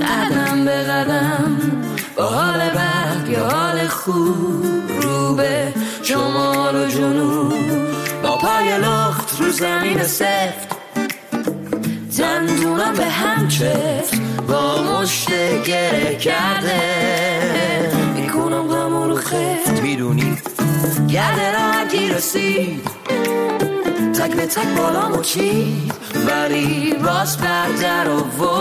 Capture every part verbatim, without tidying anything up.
قدم به قدم با حال بد یا حال خوب رو به شمال و جنوب با پای لخت رو زمین سفت دندونم به هم چفت با مشت گره کرده میکنم غم رو خفت میدونی گرده راحتی رسید تک به تک بالامو چید ولی باز بردر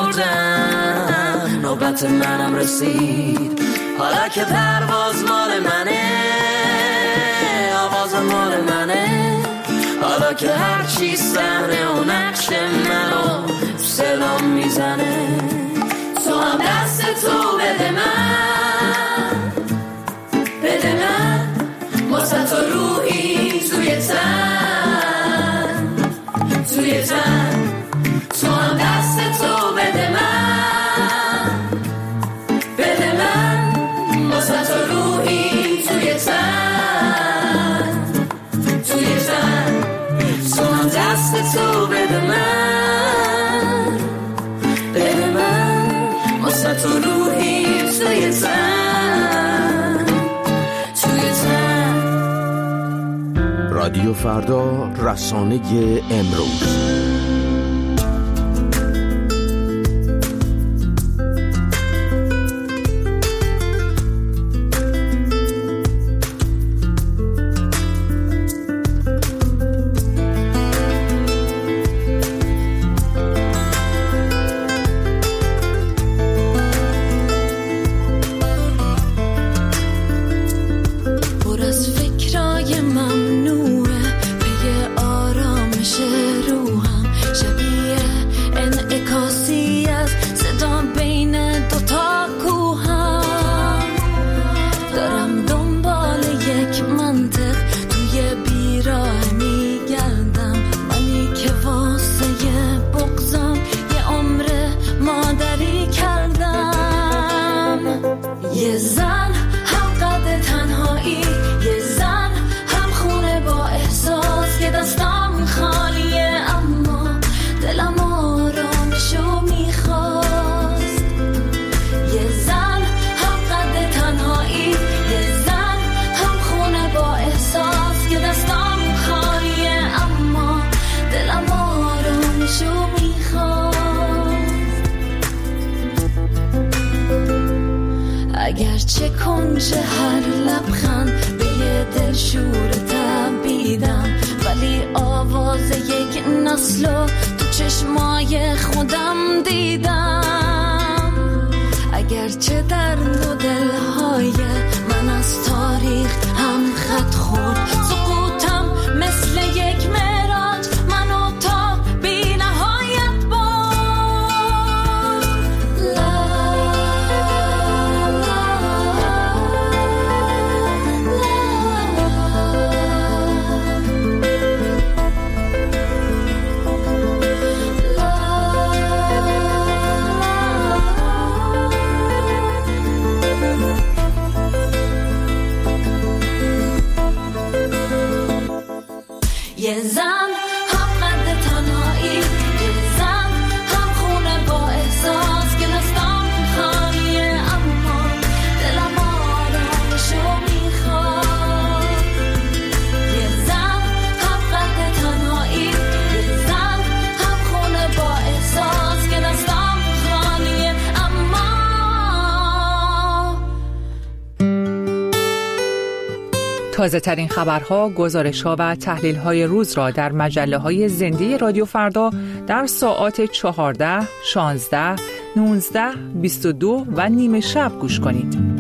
آوردم نوبت منم رسید حالا که پرواز مال منه آواز مال منه حالا که هرچی صحنه و نقش منو صدام میزنه تو هم دست تو بده من بده من واسه تو روحی توی تن توی تن تو هم دست تو بده من بده من واسه تو روحی توی تن توی تن تو هم دست تو بده من بده من واسه تو روحی توی تن توی تن. رادیو فردا، رسانه امروز. اگرچه کنج هر لبخند به یه دل شور تبیدم ولی آواز یک نسلو تو چشمای خودم دیدم. اگرچه در دو دلهای من از تاریخ هم خط خورد سقوطم مثل یک معراج منو تا بی نهایت برد. یه زن هم قد تنهایی یه زن هم خونه با احساس که دستم خالیه اما دلم آرامشو میخواد. یه زن هم قد تنهایی یه زن هم خونه با احساس که دستم خالیه اما. تازه ترین خبرها، گزارش‌ها و تحلیل‌های روز را در مجله‌های زنده رادیو فردا در ساعات چهارده، شانزده، نوزده، بیست و دو و نیمه شب گوش کنید.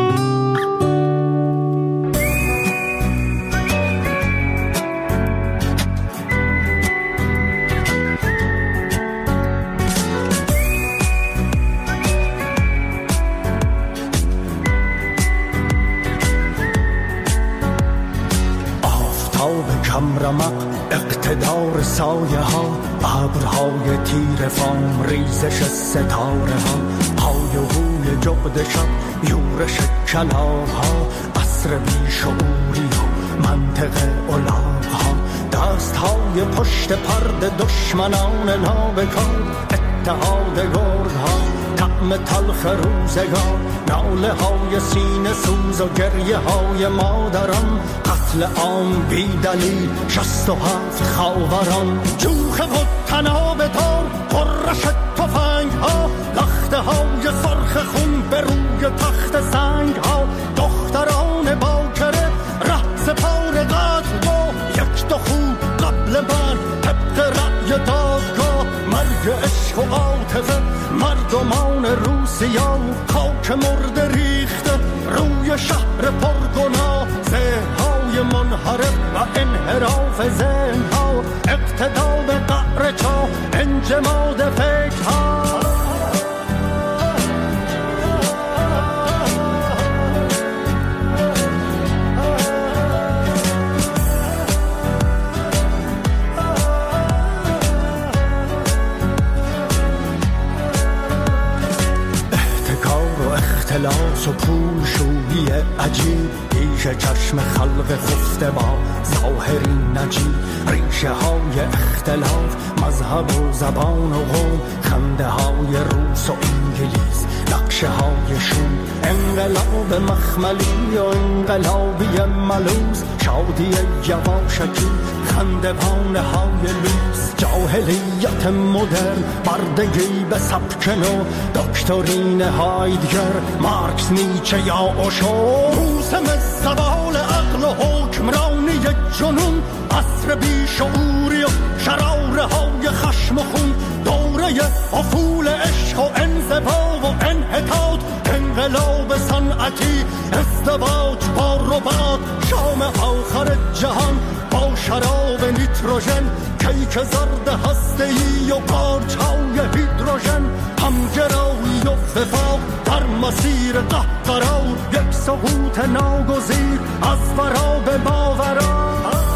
رمق اقتدار سایه ها ابرهای تیر فام ریزش ستاره ها های و هوی جغد شب یورش کلاغ ها عصر بیشعوری و منطق الاغ ها دست های پشت پرده دشمنان نابکار اتحاد گرد ها طعم تلخ روزگار، ناله های سینه سوز و گریه های مادران، قتل عام بی دلیل شست و هفت خاوران، جوخه و تناب دار، قرش تفنگ ها، لخته های سرخ خون به روی تخت سنگ ها، دختران باکره رأس پار قتل با یک دو خوب قبل مرگ طبق رأی دادگاه، مرگ عشق و عاطفه مردمان روسیا، خاک مرد ریخته روی شهر پرگناه، ذهن‌های منحرف و انحراف ذهن‌ها، اقتدا به قعر چاه، انجماد فکرها. اختلاس و پولشویی عجیب، پیش چشم خلق خفته با ظاهری نجیب، ریشه های اختلاف مذهب و زبان و قوم، خنده های روس و انگلیس، نقشه های شوم، انقلاب مخملی و انقلابی ملوز، شادی یواشکی خندوان های لوس، جاهلیت مدرن بردگی به سبک نو، دکترین هایدگر مارکس نیچه یا اوشو، موسم زوال عقل و حکمرانی جنون، عصر بیشعوری و شراره های خشم و خون، دوره افول عشق و انزوا و انحطاط، انقلاب صنعتی، ازدواج با رباط، شام آخر جهان با شراب نیتروژن، کیک زرد هسته‌ای و قارچ‌های هیدروژن، همگرایی و وفاق در مسیر قهقرا، یک سقوط ناگزیر از ورا به ماورا.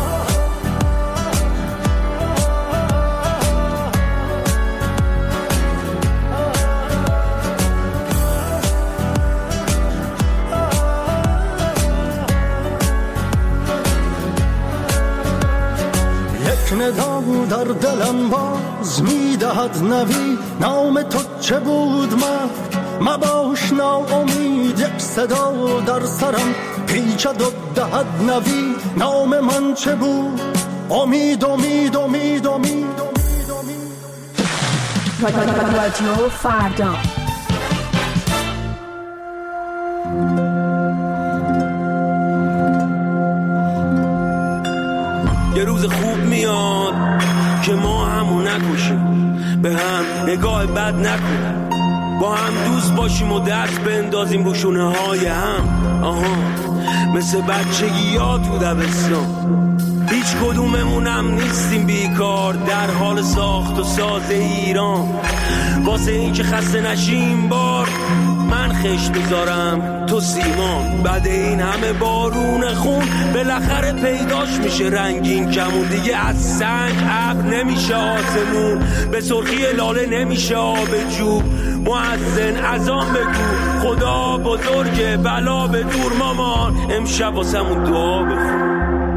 ندا در دلم باز میدهد نوی، نام تو چه بود مرد مباش ناامید، یک صدا در سرم پیچد و دهد نوی، نام من چه بود؟ امید امید امید امید رادیو فردا. یه روز خوب میاد که ما همو نکشیم، به هم نگاه بد نکنیم، با هم دوست باشیم و دست بندازیم رو شونه های هم. آها مثل بچگی ها تو دبستان، هیچ کدوممونم نیستیم بیکار در حال ساخت و ساز ایران، واسه این که خسته نشیم بار من خش بذارم تو سیمان، بعد این همه بارون خون بالاخره پیداش میشه رنگین کمون، دیگه از سنگ ابر نمیشه آسمون، به سرخی لاله نمیشه آب جوب، مؤذن اذان بگو خدا بزرگه بلا به دور مامان، امشب واسمون دعا بخون.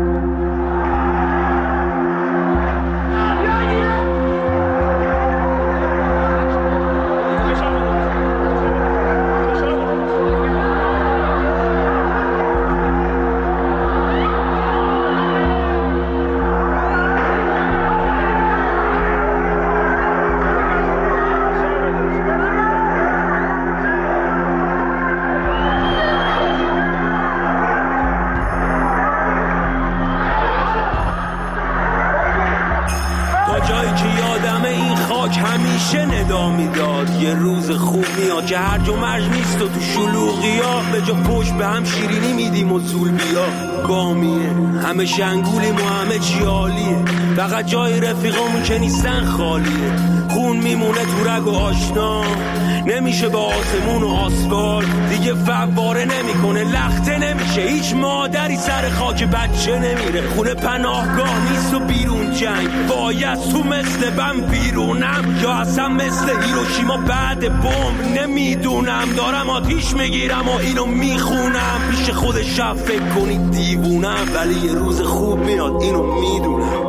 یه روز خوب میاد که هر جو مرج نیست و تو شلوغی ها، به جا پشت به هم شیرینی میدیم و زول بیا بامیه، همه شنگولیم و همه چی عالیه، فقط جای رفیقامون که نیستن خالیه، خون میمونه تو رگ و آشنا، نمیشه با آسمون و آسفالت دیگه فواره نمیکنه، لخته نمیشه، هیچ مادری سر خاک بچه نمیره، خونه پناهگاه نیست و بیرون جنگ، باید تو مثل بم بیرونم یا اصلا مثل هیروشیما بعد بمب، نمیدونم دارم آتیش میگیرم و اینو میخونم، پیش خود شب فکر کنید دیوونم، ولی یه روز خوب میاد اینو میدونم.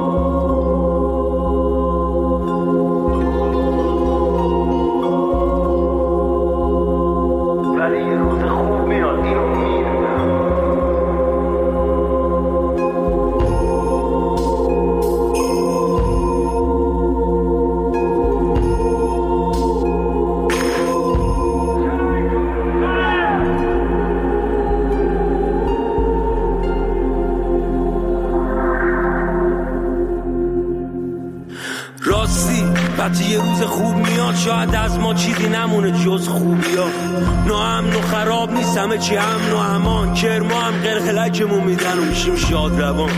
شاید از ما چیزی نمونه جز خوبی ها. ناامن و خراب نیست همه چی امن و امان. کرما هم قلقلکمون میدن و میشیم شاد روان.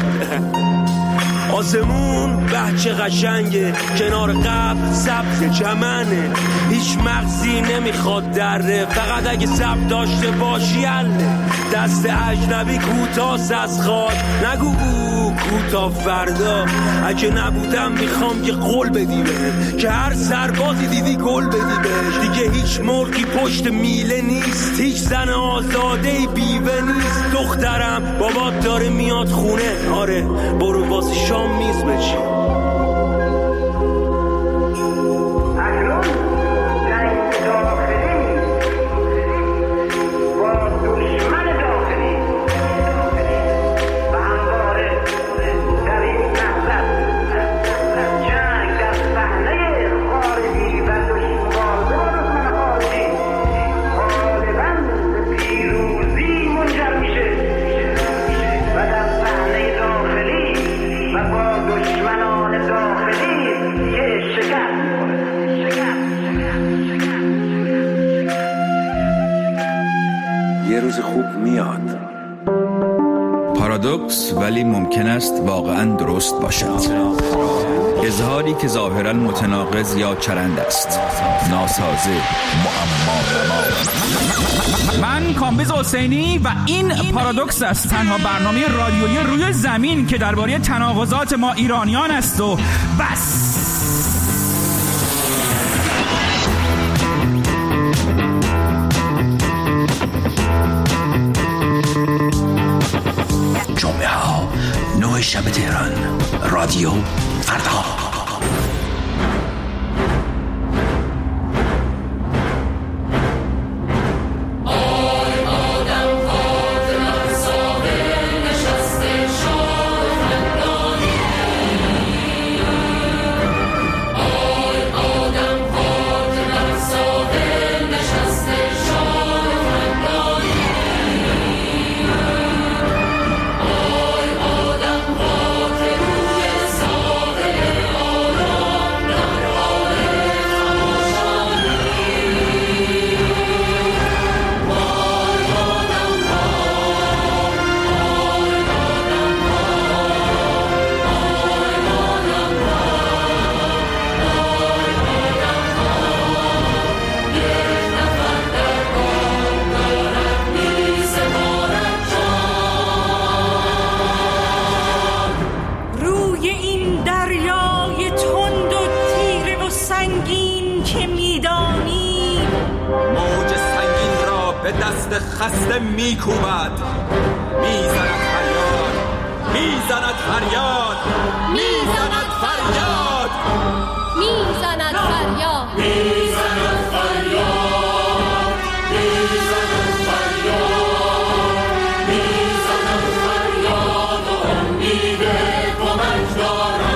آسمون بچه قشنگه، کنار قبل سبز چمنه، هیچ مغزی نمیخواد دره، فقط اگه سب داشته باشی حله. دست اجنبی کوتاست از خواد، نگو او کوتا فردا. اگه نبودم میخوام که قول بدی بهت، که هر سربازی دیدی گل بدی بهش. دیگه هیچ مرغی پشت میله نیست، هیچ زن آزاده بیوه نیست. دخترم بابات داره میاد خونه، آره برو واسه شام میز بچی. یه روز خوب میاد. پارادوکس ولی ممکن است واقعا درست باشد. اظهاری که ظاهرا متناقض یا چرند است، ناسازه، معما. من کامبیز حسینی و این پارادوکس است، تنها برنامه رادیویی روی زمین که درباره تناقضات ما ایرانیان است و بس. جمعه ها نه شب تهران، رادیو فردا. خسته میکوبد، میزند فریاد، میزند فریاد، میزند فریاد، میزند فریاد، میزند فریاد، میزند فریاد، میزند فریاد و امید کمک دارد.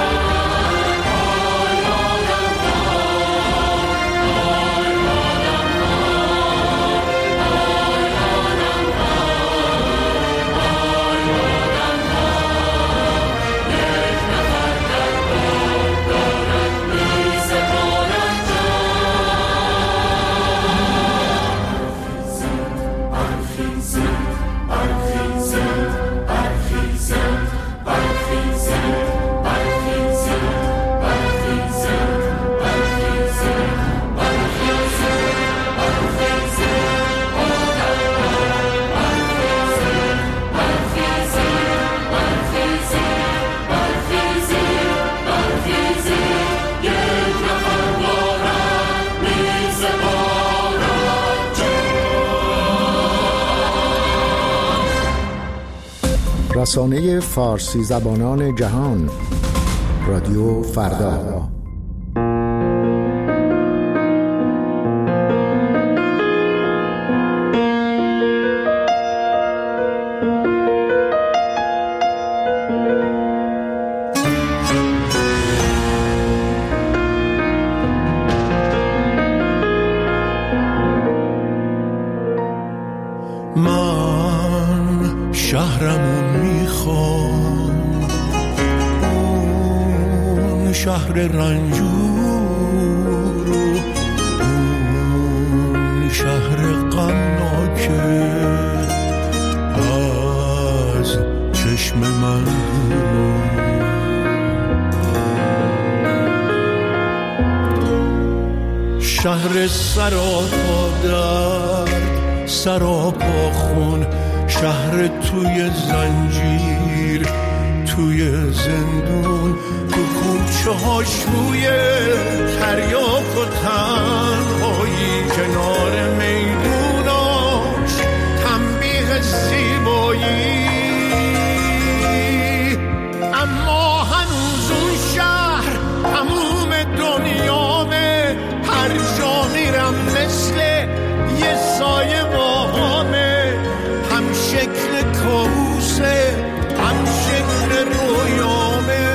رسانه فارسی زبانان جهان، رادیو فردا. من شهرمون میخوام، اون شهر رنجور شهر سراپا درد، سراپا خون، شهر توی زنجیر، توی زندون، تو کوچه هاش روی تریاک و تنهایی، کنار میدوناش تنبیه زیبایی. اما هنوز اون شهر تموم دنیامه، هر جا میرم مثل یه سایه باهامه، هم شکل کابوسه هم شکل رویامه.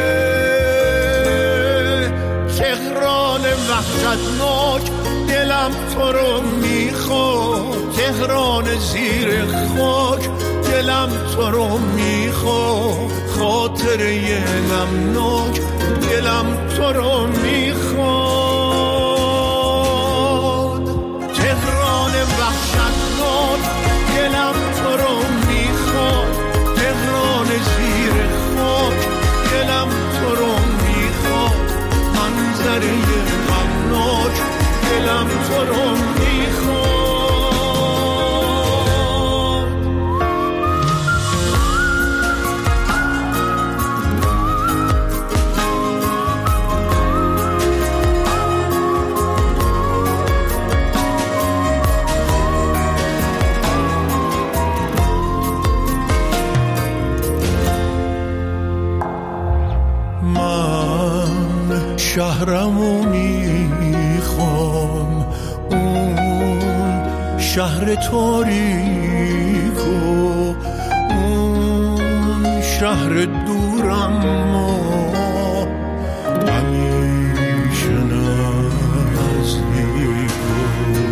تهران وحشتناک دلم تو رو میخواد، تهران زیر خاک دلم تو رو میخواد، خاطره غمناک دلم تو رو میخواد. تهران وحشتناک دلم تو رو میخواد، تهران زیر خاک دلم تو رو میخواد، منظره غمناک دلم تو رو میخواد. شهرمو میخوام، اون شهر تاریکو، اون شهر دورم ما همیشه نزدیکو.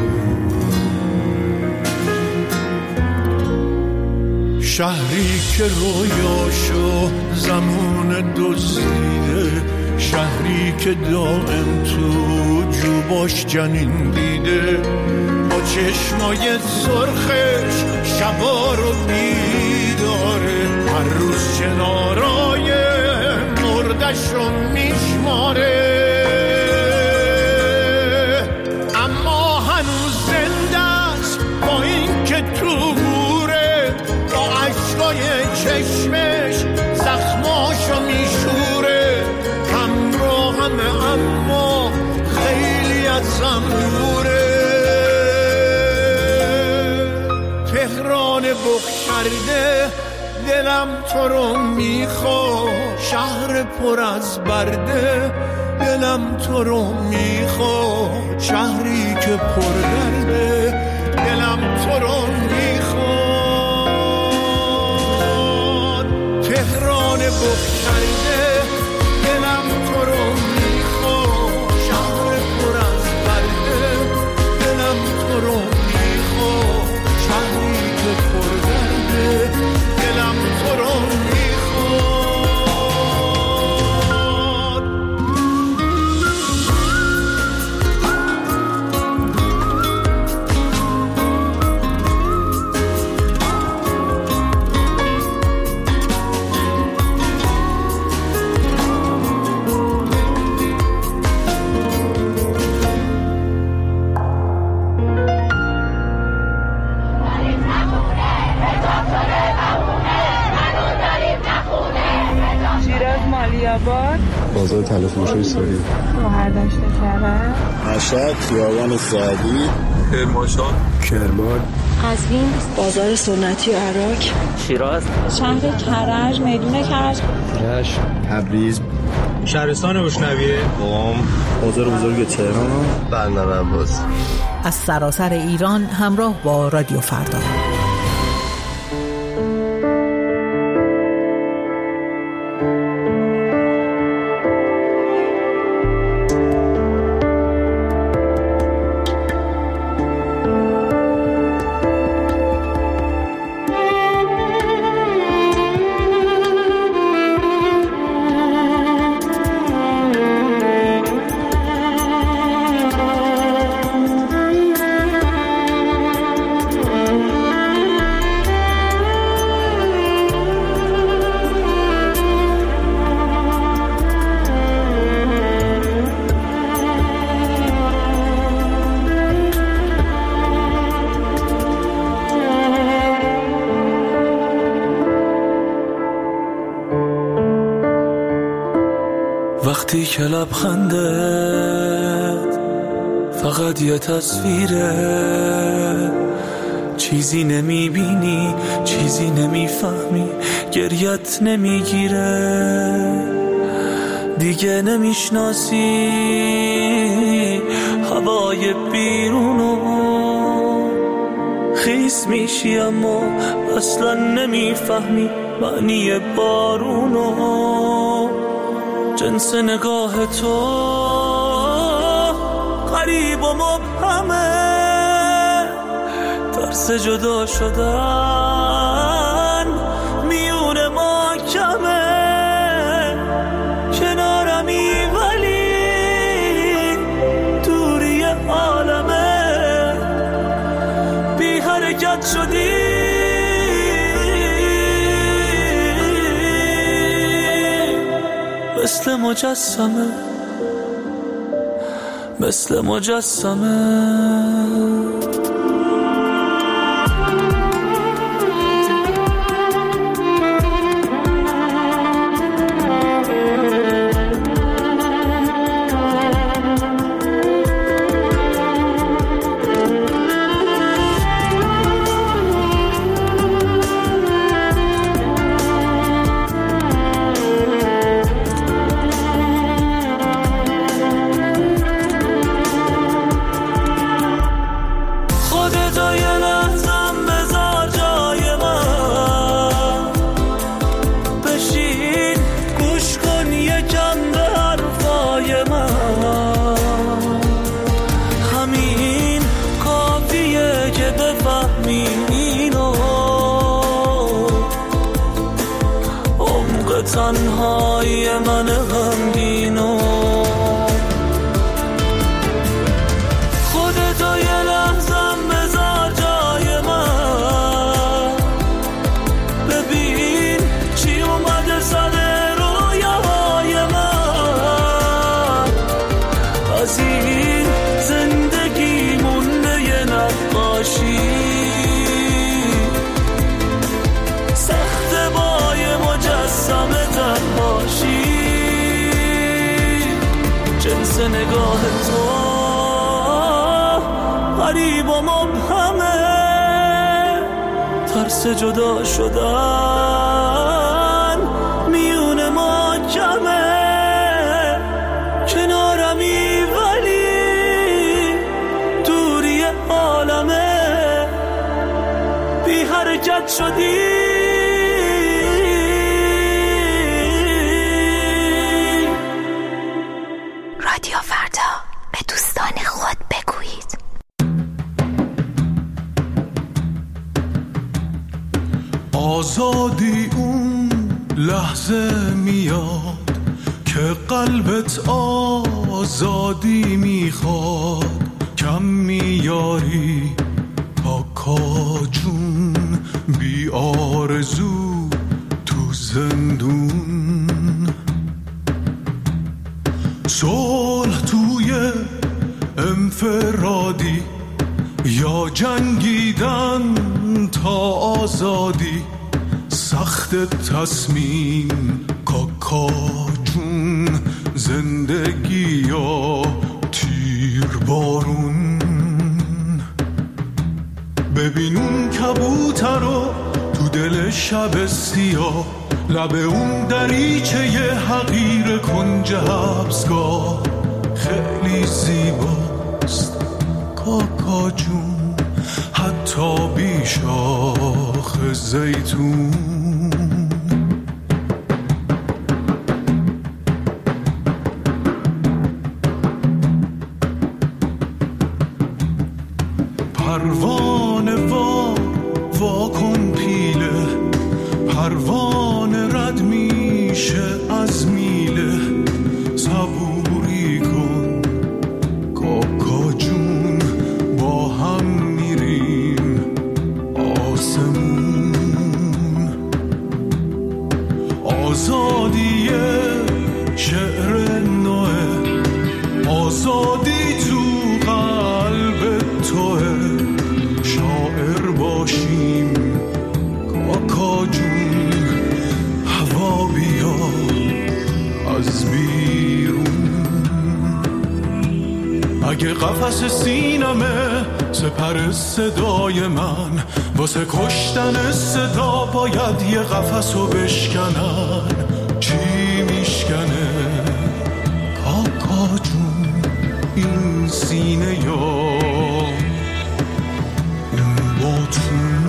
شهری که رویاشو زمان دزدیده، شهری که دائم تو جوباش جنین دیده، با چشمای سرخش شبا رو بیداره، هر روز چنارای مردش رو میشماره. اما هنوز زنده است با این که تو گوره، با عشقای چشمش زخماشو میشوره. اما خیلی ازم دوره. تهران بخشرده دلم تو رو میخواد، شهر پر از برده دلم تو رو میخواد، شهری که پر درده دلم تو رو میخواد. تهران بخشرده دلم تو رو میخواد، شهر پر از برده دلم تو رو میخواد، شهری که پر درده دلم تو رو بازار طلا فروشی سوری، شهردشت کرد، مشهد، خیابان سعدی، کرمانشاه، کرمان، قزوین، بازار سنتی عراق، شیراز، شهر کرج، میدون کرج، رشت، تبریز، شهرستان بوشنویه، قم، بازار بزرگ تهران و بندر عباس. از سراسر ایران همراه با رادیو فردا. وقتی که لبخندت فقط یه تصویره، چیزی نمیبینی، چیزی نمیفهمی، گریت نمیگیره، دیگه نمیشناسی هوای بیرونو، خیس میشی اما اصلا نمیفهمی معنی بارونو. جنس نگاه تو غریب و مبهمه، ترس جدا شدن میون ما کمه، کنارمی ولی دوری عالمه، بی حرکت شدی مثل مجسمه، مثل مجسمه. تنهایی من غمگینو، خودتو یه لحظم بذار جای من، ببین چی اومده سر رویاهای من، از این زندگی مونده یه نقاشی، سخت بای مجسمه تنهاشی، جنس نگاه تو غریب و مبهمه، ترس جدا شدن میون ما کمه، کنارمی ولی دوری عالمه، بی حرکت شدی رادیو فردا. به دوستان خود بگویید. آزادی اون لحظه میاد که قلبت آزادی میخواد، کم میاری پاکا جون بی آرزو تو زندون، صلح توی انفرادی یا جنگیدن تا آزادی، سخت تصمیم کاکا جون، زندگی یا تیر بارون. ببین اون کبوتر رو تو دل شب سیاه، لب اون دریچه ی حقیر کنج حبسگاه، خیلی زیباست کاکا جون، حتی بی شاخ زیتون. پروانه وا وا کن پیله، پروانه رد میشه از میله، صبوری کن کاکا جون، با هم میریم آسمون. آزادی شعر نوه، آزادی تو قلب توه، شاعر باشیم کاکا جون، هوا بیا واسه سینمه سپر صدای من، واسه کشتن صدا باید یه قفسو بشکنن. چی میشکنه آقا جون این سینه یا این باتون؟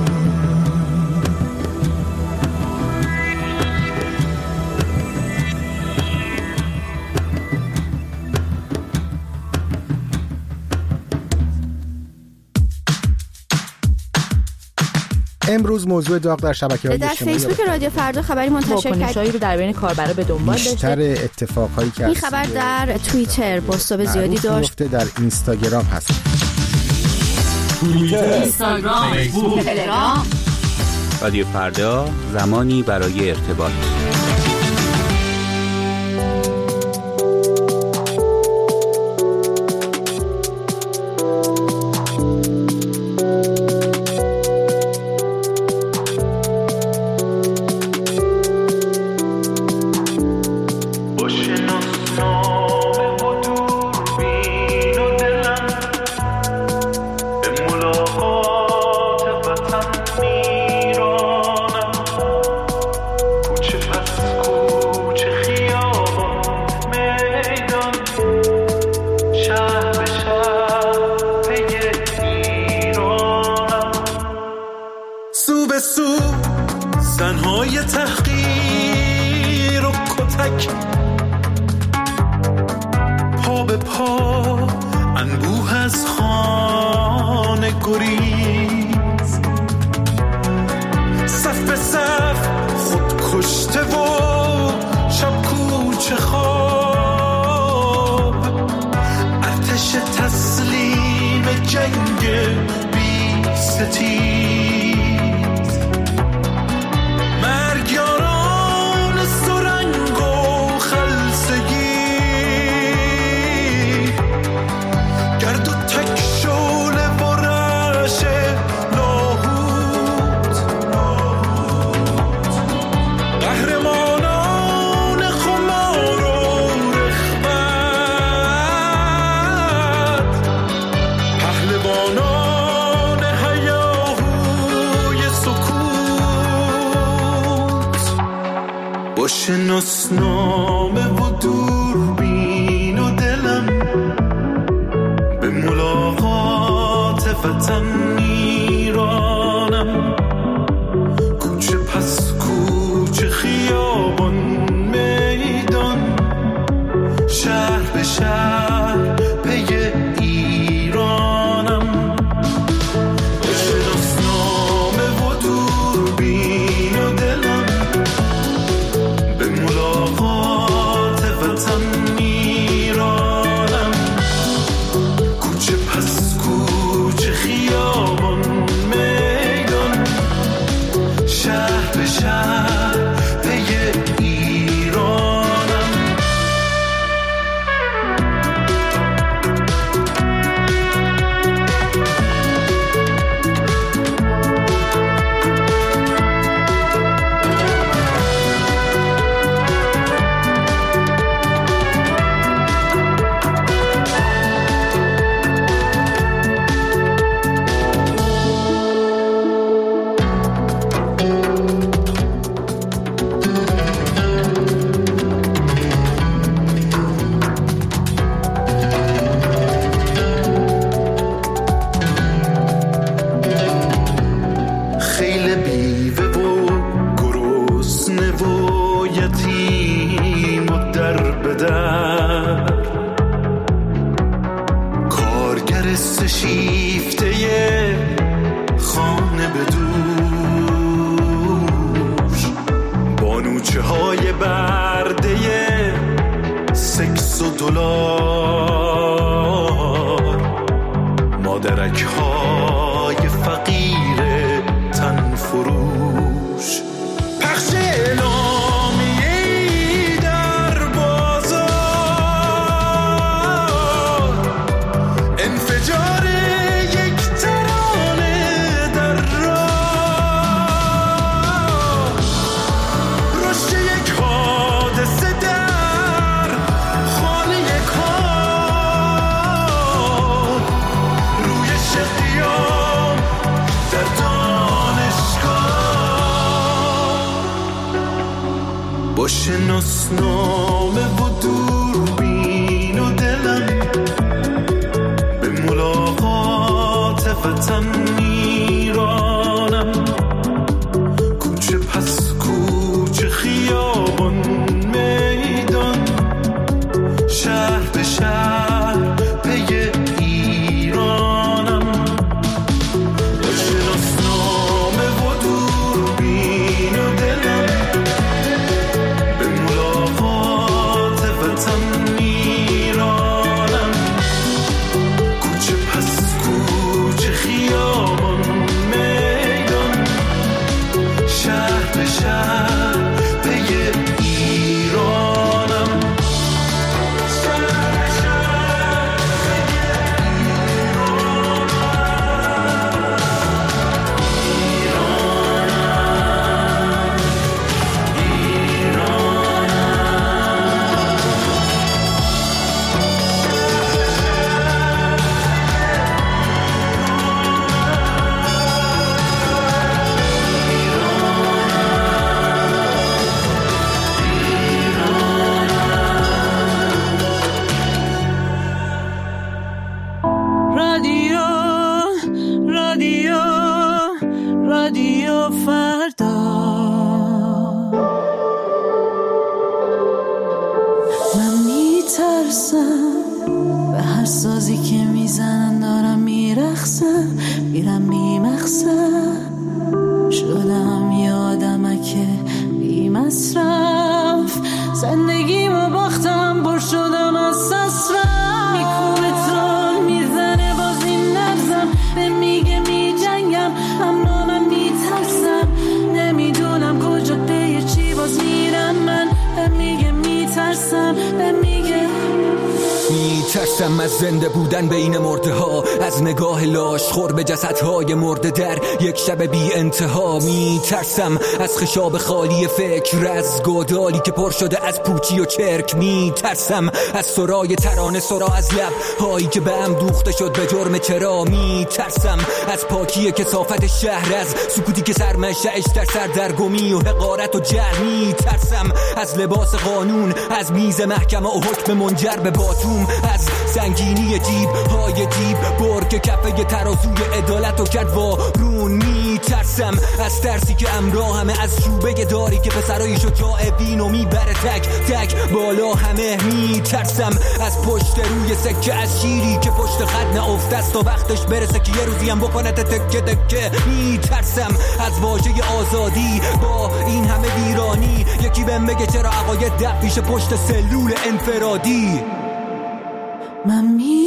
امروز موضوع داغ در شبکه‌های اجتماعی در فیسبوک رادیو فردا خبری منتشر کرد. واکنش‌هایی رو در بین کاربرا به دنبال داشته. بیشتر اتفاقایی که این خبر در توییتر بازتاب زیادی داشت. در اینستاگرام هست. توییتر، اینستاگرام، فیسبوک، تلگرام. رادیو فردا، زمانی برای ارتباط. شناسنامه و دوربین و دلم به ملاقات وطن میرانم. کوچه پس کوچه، خیابان میدان، شهر به شهر پی ایرانم. شناسنامه و دوربین و دلم به ملاقات وطن میرانم. کوچه پس کوچه، خیابان میدان، شهر به شهر پی ایرانم. خیل بیوه و گرسنه و یتیم و در به در، کارگر سشیفته خانه به دوش، بانوچه های برده سکس و دلار، مادرک های فقیر تن فروش. پخش اعلامیه‌ای در بازار، انفجار یک ترانه در راه، رشد یک حادثه در خانه کار، با شناسنامه و دوربین و دلم به ملاقات وطن میرانم. کوچه پس کوچه، خیابان میدان، شهر به شهر پی ایرانم. با شناسنامه و دوربین و دلم به ملاقات وطن میرانم. کوچه پس کوچه، خیابان میدان، شهر به شهر پی ایرانم. رادیو رادیو رادیو فردا. من میترسم به هر سازی که میزنن، دارم میرخصم، میرم میمخصم. شدم یادمک بی مصرف، زندگیمو باختم، بر شدم از سسرم. میکوبه تون میزنه باز این نفسم، به میگه میجنگم اما من میترسم. نمیدونم کجا پی چی باز میرم من، به میگه میترسم، به میگه میترسم از زنده بودن بین مرده ها، از نگاه لاش خور به جسدهای مرده در یک شب بی انتها. میترسم از خشاب خالی فکر، از گودالی که پر شده از پوچی و چرک. میترسم از سرای ترانه، سرا از لب هایی که به هم دوخته شد به جرم چرا. میترسم از پاکی کثافت شهر، از سکوتی که سرمشه‌اش در سردرگمی و حقارت و جهل. میترسم از لباس قانون، از میز محکمه و حکم منجر به باتوم، از سنگینی جیب های جیب برگ کفه ترازوی عدالت و کرد وارون. میترسم از ترسی که امراه همه، از شوبه داری که پسرای شجاع بینو میبره تک تک بالا همه. میترسم از پشت روی سکه، از شیری که پشت خط نافته است تا وقتش برسه که یه روزی هم بکنه تکه تکه. میترسم از واژه آزادی با این همه ویرانی، یکی بهم بگه چرا عقاید دب پیش پشت سلول انفرادی. من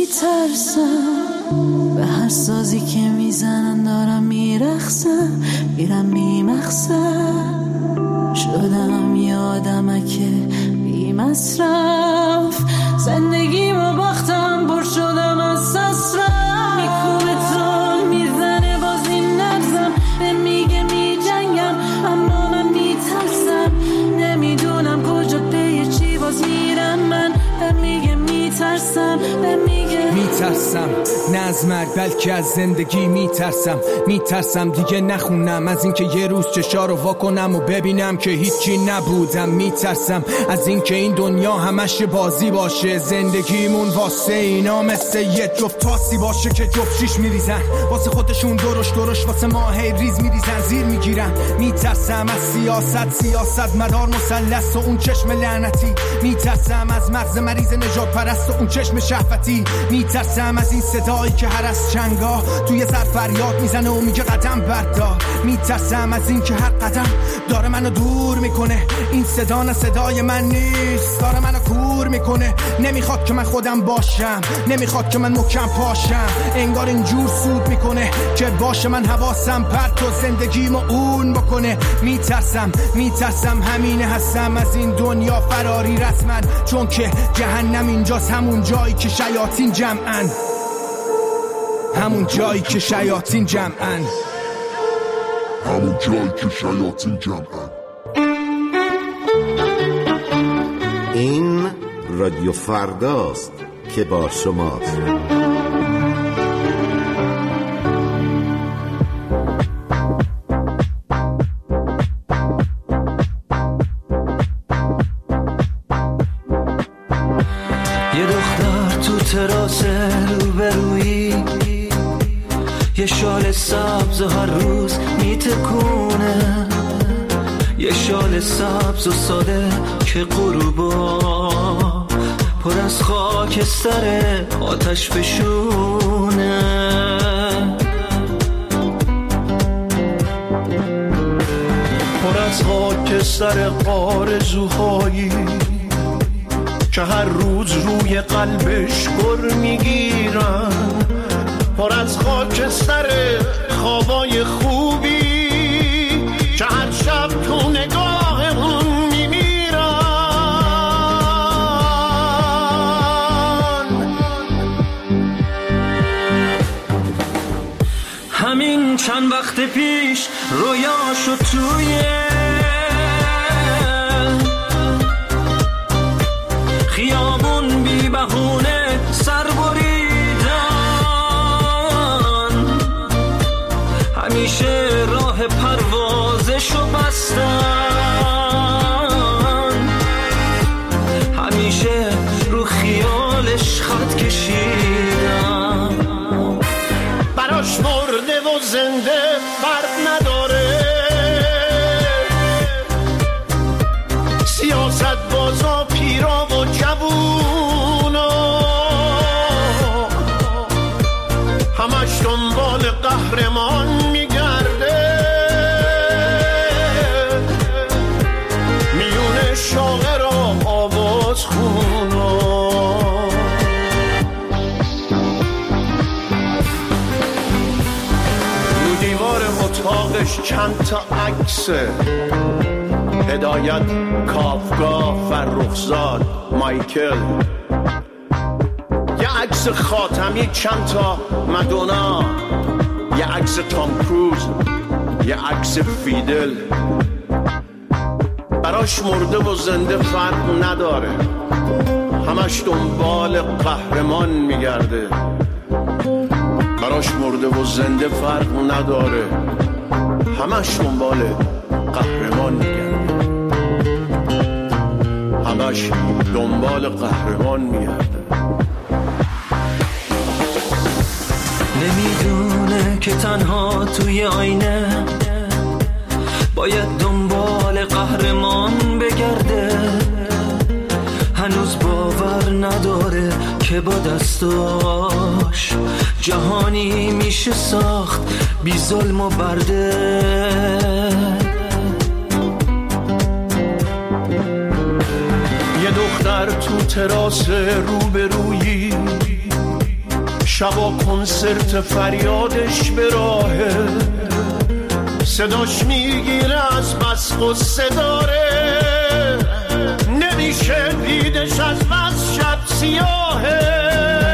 میترسم به هر سازی که میزنن، دارم میرخصم، میرم میمخصم. شدم یادمک بی مصرف، زندگیمو باختم، بر شدم از سسرم. میکوبه تون میزنه باز این نبزم، به میگه میجنگم اما من میترسم. نمیدونم کجا پی چی باز میرم من، به میگه میترسم، به میگه میترسم نه از مرگ بلکه از زندگی. میترسم میترسم دیگه نخونم، از اینکه یه روز چشا رو واکنم و ببینم که هیچی نبودم. میترسم از اینکه این دنیا همش بازی باشه، زندگیمون واسه اینا مثل یه جفت تاسی باشه که جفت شیش میریزن واسه خودشون، درش درش واسه ما هی ریز میریزن زیر میگیرن. میترسم از سیاست، سیاست مدار مثلث و اون چشم لعنتی. میترسم از مغز مریض نجات پرست و اون چشم شهوتی. میترسم از این صدایی که هر از چنگا توی سر فریاد میزنه و میگه قدم بردار. میترسم از این که هر قدم داره منو دور میکنه، این صدا نه صدای من نیست، داره منو کور میکنه. نمیخواد که من خودم باشم، نمیخواد که من محکم پاشم، انگار اینجور سود میکنه که باشه من حواسم پرت و زندگیمو اون بکنه. میترسم میترسم همینه هستم از این دنیا فراری رسمن، چون که جهنم اینجاست، همون جایی که شیاطین جمعن، همون جایی که شیاطین جمعن، همون جایی که شیاطین جمعن. این رادیو فرداست که با شماست. یه شال سبز و هر روز میتکونه، یه شال سبز و ساده که غروبا پر از خاکستر آتش فشونه. پر از خاکستر آرزوهایی که هر روز روی قلبش گر میگیرن، پر از خاکستر خوابای خوبی که هر شب تو نگاهمون میمیرن. همین چند وقت پیش رویاشو توی خیابون بی بهونه سر بریدن، همیشه راه پروازشو بستن، همیشه رو خیالش خط کشیدن. براش مرده و زنده فرق نداره، سیاست بازا پیرا و جوونا همش دنبال قهرمان میگرده، میونه شاعر و آواز خونا. رو دیوار اتاقش چند تا عکسه، هدایت، کافکا، فرخزاد، مایکل، یه عکس خاتمی، چند تا مدونا، یه عکس تام کروز، یه عکس فیدل. براش مرده و زنده فرق نداره، همش دنبال قهرمان میگرده. براش مرده و زنده فرق نداره، همش دنبال قهرمان میگرده، همش دنبال قهرمان میگرده. نمیدونه که تنها توی آینه باید دنبال قهرمان بگرده، هنوز باور نداره که با دستاش جهانی میشه ساخت بی ظلم و برده. یه دختر تو تراس روبرویی، شبا کنسرت فریادش به راهه، صداش میگیره از بس غصه داره، نمیشه دیدش از بس شب سیاهه.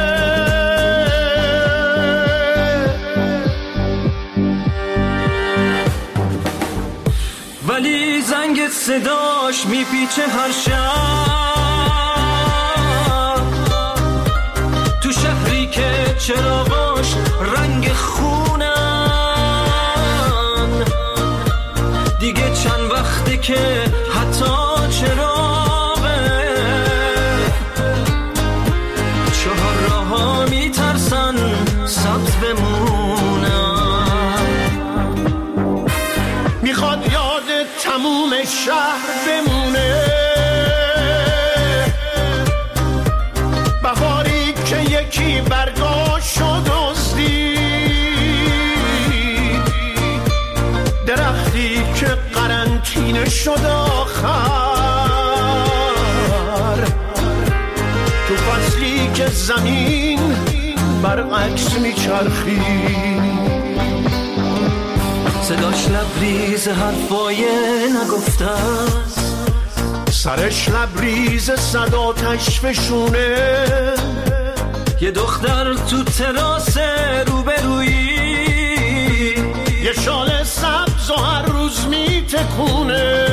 ولی زنگ صداش میپیچه هر شب، تو شهری که چراغاش رنگ خونن، دیگه چند وقته که حتی چراغه چهار راه‌ها میترسن سبز بمونن. میخواد یاد تموم شهر بمونه، بهاری که یکی برگاشو دزدید، درختی که قرنطینه شد آخر، تو فصلی که زمین برعکس میچرخید. صداش لبریز حرفای نگفته است، سرش لبریز صداتش فشونه. یه دختر تو تراس روبرویی، یه شال سبز و هر روز میتکونه،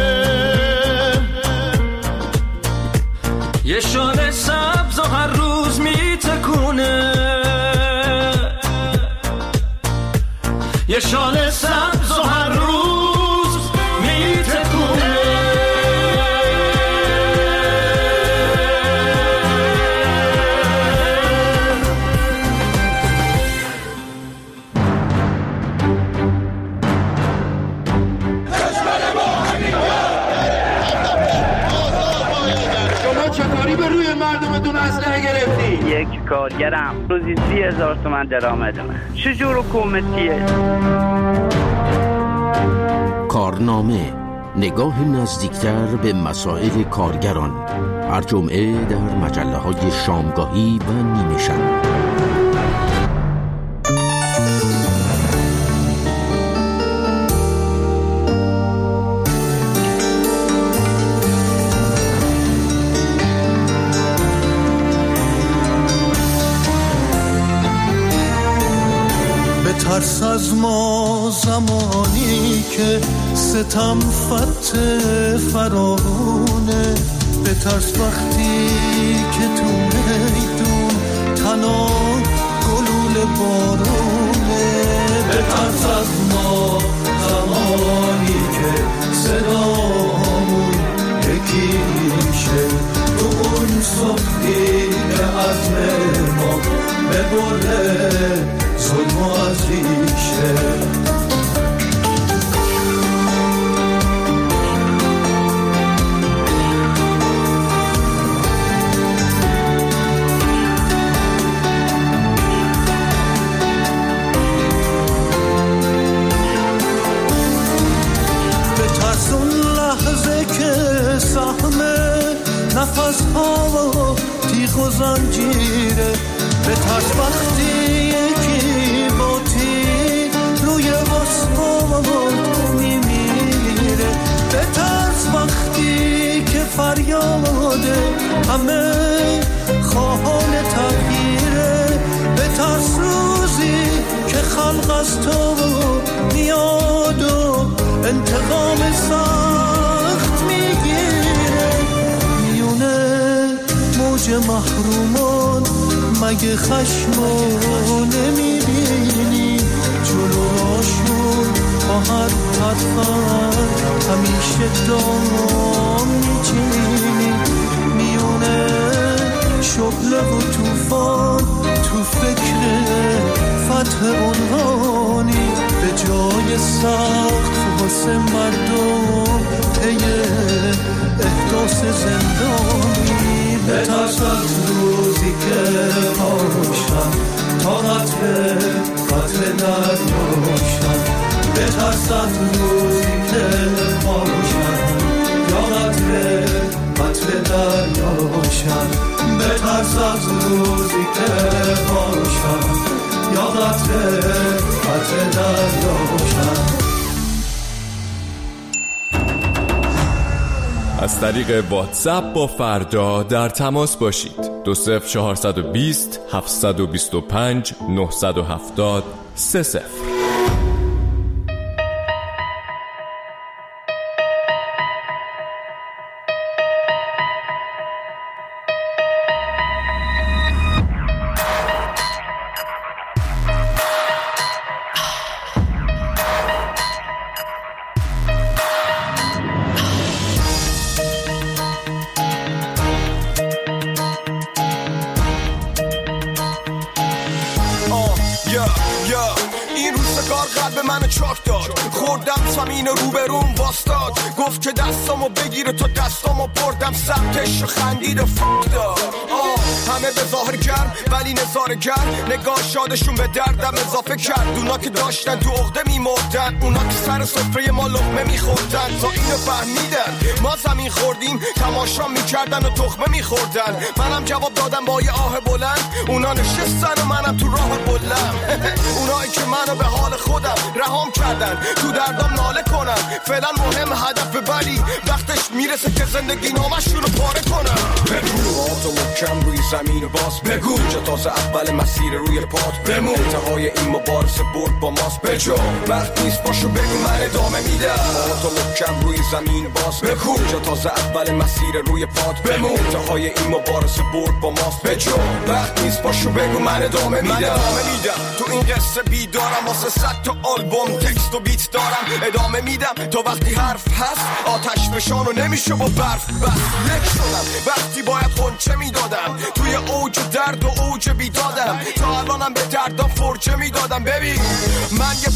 یه شال سبز و هر روز میتکونه، یه شال سبز و هر روز میتکونه. مردمتون اسلحه گرفتی؟ یک کارگرم روزی سی هزار تومن درآمد من. چجور حکومتیه؟ کارنامه، نگاه نزدیکتر به مسائل کارگران، هر جمعه در مجله های شامگاهی و نیمه شب. ترس از ما زمانی که ستم فتح فرارونه، به ترس وقتی که تو میدون تنها گلول بارونه، به ترس از ما زمانی که صدامون یکی میشه، تو اون صبحی که عزم ما ببره ظلم و از ریشه. به ترس اون لحظه که سهمه نفس ها و تیغ و زنجیره، به ترس وقتی یکی با تیغ روی آسمان میمیره، به ترس وقتی که فریاده همه خواهان تغییره، به ترس روزی که خلق از تو میاد و انتقام سخت میگیره، میونه موج محرومان مگه خشمو نمیبینی، جلوشون با هر حرفن همیشه دام میچینی، میونه شغل و توفان تو فکر فتح عنوانی، به جای سخت واسه مردم طی احداث زندانی، به ترس از روزی که پاشن تا قطر قطر دریاشن، به ترس از روزی که پاشن یا قطر قطر دریاشن، به ترس از روزی که پاشن یا قطر قطر دریاشن. از طریق واتساپ با فردا در تماس باشید. دو صفر چهارصد و بیست هفتصد و بیست و پنج نهصد و هفتاد سه صفر. گفت که دستامو بگیره تا دستامو بردم سمتش و خندید و فک داد. همه به ظاهر گرم ولی نظاره گرم، نگاه شادشون به دردم اضافه کرد. اونا که داشتن تو عقده میمردن، اونا که سر سفره ما لقمه میخوردن، تا اینو فهمیدن ما زمین خوردیم تماشا میکردن و تخمه میخوردن. منم جواب دادم با یه آه بلند، اونا نشستن و منم تو راه بلند. اونایی که منو به حال خودم رهام کردن، تو دردم ناله کنن، فعلا مهم هدف ولی وقتش میرسه که زندگی نامشون رو پاره کنن. بگو آتو محکم روی زمین باز، بگو جا تازه اول مسیر روی پات، بمون انتهای این مبارزه برد با ماست. بجا وقت نیست باشو بگو من ادامه میدم. آتو محکم روی زمین باز، بگو جا تازه اول مسیر روی پات، بمون انتهای این مبارزه برد با ماست. بجا وقت نیست باشو بگو من ادامه میدم. من ادامه میدم تو این قصه بیدارم، واسه صد تا آلبوم تکست و بیت دارم. ادامه میدم تا وقتی حرف هست آتش فشانو نمیشه با برف بس. یک شدم وقتی باید خونچه میدادم، توی اوج درد و اوج بیدادم، تا الانم به دردم فرچه میدادم. ببین من یه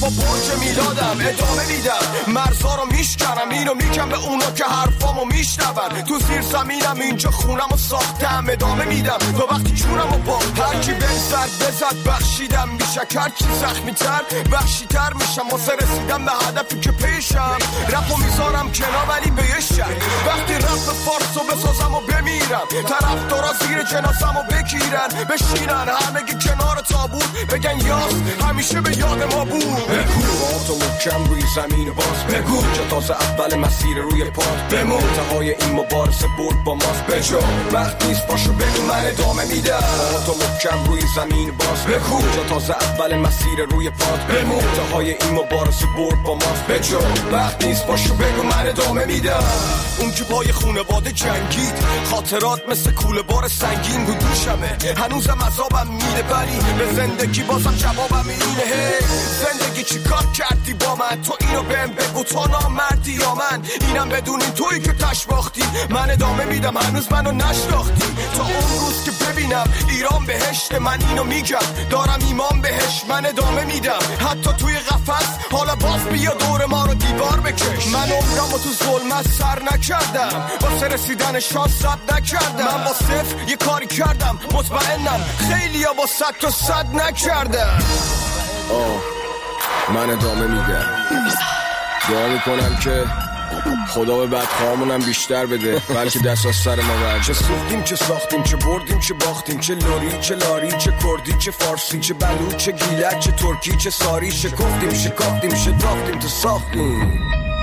با برج میلادم ادامه میدم، مرزا رو میشکنم، اینو میگم به اونا که حرفامو میشنون. تو زیر زمینم اینجا خونم و ساختم، ادامه میدم تا وقتی چونم و با هرکی بهم سر بزد بخشیدم. میشه کرد چی زخمی تر بخشی تر میشم واسه رسیدم به هدفی که پیشم. رپو میذارم کنار ولی به یه شک، وقتی رپ فارسو بسازم و بمیرم طرف دارا زیر جنازم و بگیرن بشینن همگی کنار تابوت بگن یاس همیشه به یاد ما بود. بگو تو محکم روی زمین باز بگو که تازه اول مسیر روی پات به منتهای این مبارزه برد با ماست. بجا وقت نیست باشو بگو من ادامه میدم. تو محکم روی زمین باز بگو که تازه اول مسیر روی پات به منتهای این مبارزه برد با ماست. بجا وقت نیست باشو بگو من ادامه میدم. اون که پای خونواده جنگید خاطرات مثل کوله بار سنگین رو دوشمه، هنوزم عذابم میده ولی به زندگی بازم جوابم اینه. هی زندگی چی کار کردی با من؟ تو اینو بهم بگو تو نامردی یا من؟ اینم بدونین تویی که تش باختی، من ادامه میدم هنوز منو نشناختی. تا اون روز که ببینم ایران بهشت من اینو میگم دارم ایمان بهش، من ادامه میدم حتی توی قفس. حالا باز بیا دور ما رو دیوار بکش. من عمرمو تو ظلمت سر نکردم، واسه رسیدن شانس صد نکردم. من با صفر یه کاری کردم مطمئنم خیلی ها با صد تا صد نکردم. آه من ادامه میدم، دعا میکنم که خدا به بدخواهمونم بیشتر بده بلکه دست از سر ما برد. چه سوختیم چه ساختیم چه بردیم چه باختیم، چه لوری چه لاری چه کردی چه فارسی چه بلوچ چه گیلک چه ترکی چه ساری، شکفتیم شکافتیم شتافتیم تو ساختیم.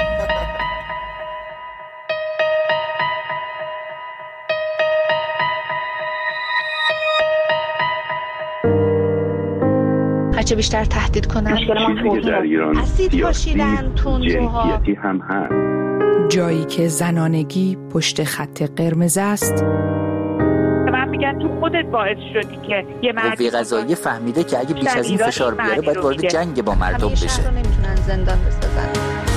هرچه بیشتر تهدید کنن چیزی که در ایران اسید پاشیدن تندروها هم هست. جایی که زنانگی پشت خط قرمز است. من میگن تو خودت باعث شدی که یه مردی قوه قضاییه فهمیده که اگه بیش از این فشار بیاره باید وارد جنگ با مردم بشه. همیشه رو نمیتونن زندان بسازن.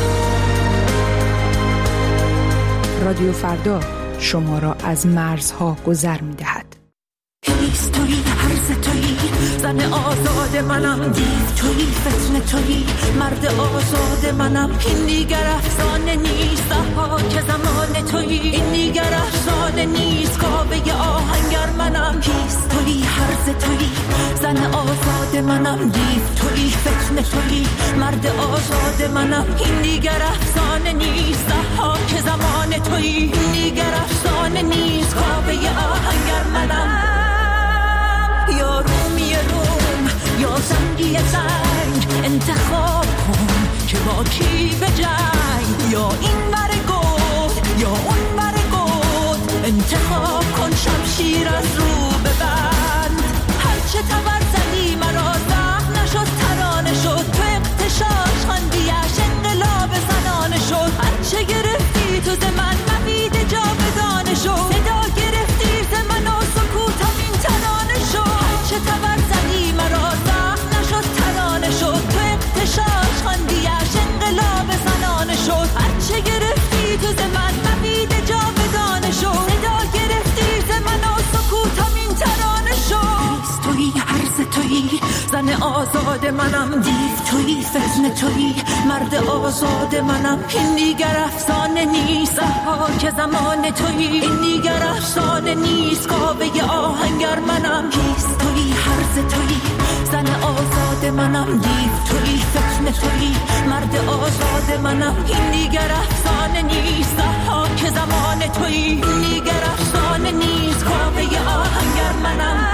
رادیو فردا شما را از مرزها گذر میدهد. هیست تویی هرز تویی زن آزاد منم، دیو تویی فتنه تویی مرد آزاد منم. این دیگر افسانه نیست ها که زمان تویی، این دیگر افسانه نیست کابه آهنگر منم. هیست تویی هرز تویی زن آزاد منم، دیو تویی فتنه تویی مرد آزاد منم. این دیگر افسانه نیست ها که زمان تویی، این دیگر افسانه نیست کابه آهنگر منم. یا رومی روم یا زنگی زنگ انتخاب کن که با کی به جنگ، یا این ور گفت یا اون ور گفت انتخاب کن شمشیر از رو ببند. هرچه تبر زدی مرا زخم نشد ترانه شد، تو اقتشاش خاندیش انقلاب زنانه شد. هرچه گرفتی تو ز من نوید جا بدانه شد، صدا گرفتی ز من و سکوتم این ترانه شد. هرچه تبر زدی مرا زخم نشد ترانه شد، تو اقتشاش خاندیش انقلاب زنانه شد. هرچه گرفتی تو ز من نوید جا بدانه شد، صدا گرفتی ز من و سکوتم این ترانه شد. تویی هرز تویی زن آزاد منم، دیو تویی فتنه تویی مرد آزاد منم. این دیگر افسانه نیست ها که زمان تویی، این دیگر افسانه نیست کابه آهنگر منم. هیست تویی هرز تویی زن آزاد منم، دیو تویی فتنه تویی مرد آزاد منم. این دیگر افسانه نیست ها که زمان تویی، این دیگر افسانه نیست کابه آهنگر منم.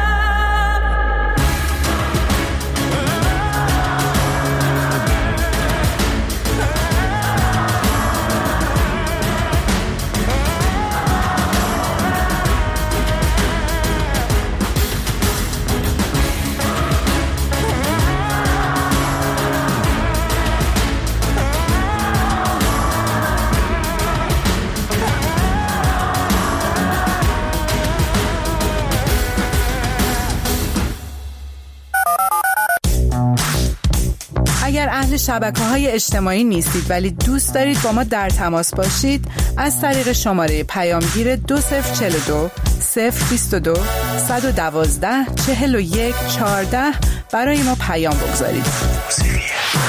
اگر اهل شبکه‌های اجتماعی نیستید ولی دوست دارید با ما در تماس باشید، از طریق شماره پیامگیر دو صفر چهل و دو صفر بیست و دو صد و دوازده چهل و یک چهارده برای ما پیام بگذارید.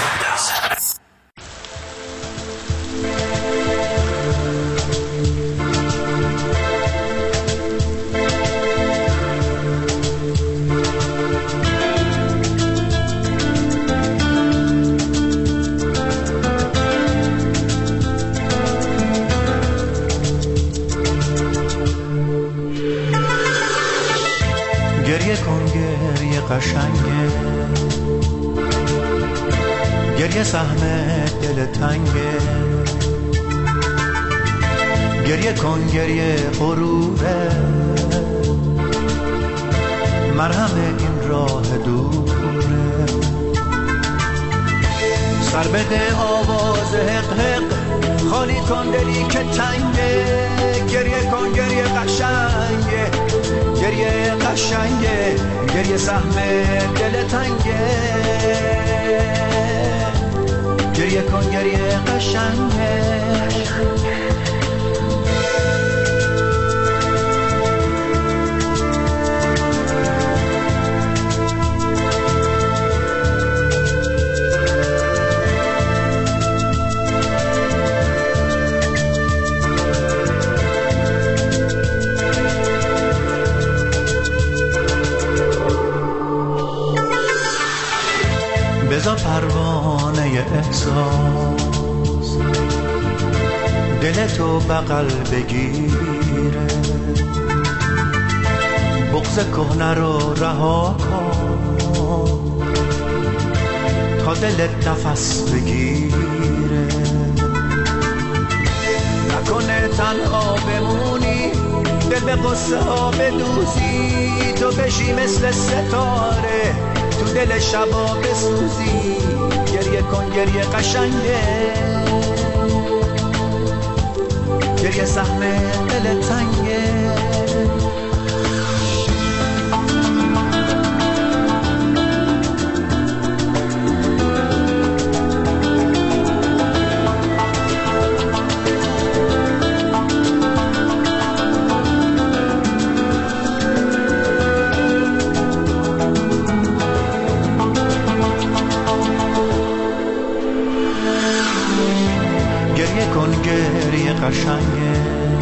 قشنگه، گریه سهم دل تنگه، گریه کن گریه غروره، مرهم این راه دوره. سر بده آواز حق حق، خالی کن دلی که تنگه، گریه کن گریه قشنگه، گریه قشنگه، گریه سهم دل تنگه، گریه کن گریه قشنگه. بذار پروانه احساس دل تو بغل بگیره، بغض کهنه رو رها کن تا دلت نفس بگیره. نکنه تنها بمونی، دل به قصه ها بدوزی، تو بشی مثل ستاره تو دل شبا بسوزی. گریه کن گریه قشنگه، گریه سهم دل تنگه. قشنگه،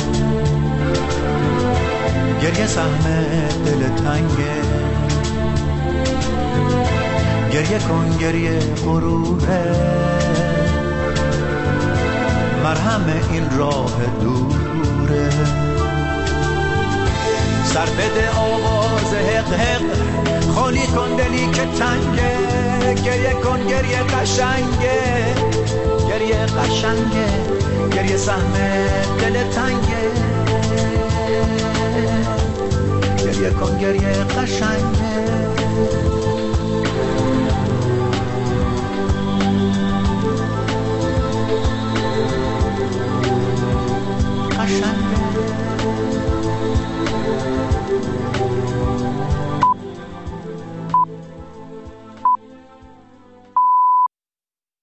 گریه سهم دل تنگه، گریه کن گریه غروره، مرهم این راه دوره. سر بده آواز حق حق، خالی کن دلی که تنگه، گریه کن گریه قشنگه، گریه قشنگه، گریه سهم دل تنگه، گریه کن گریه قشنگه.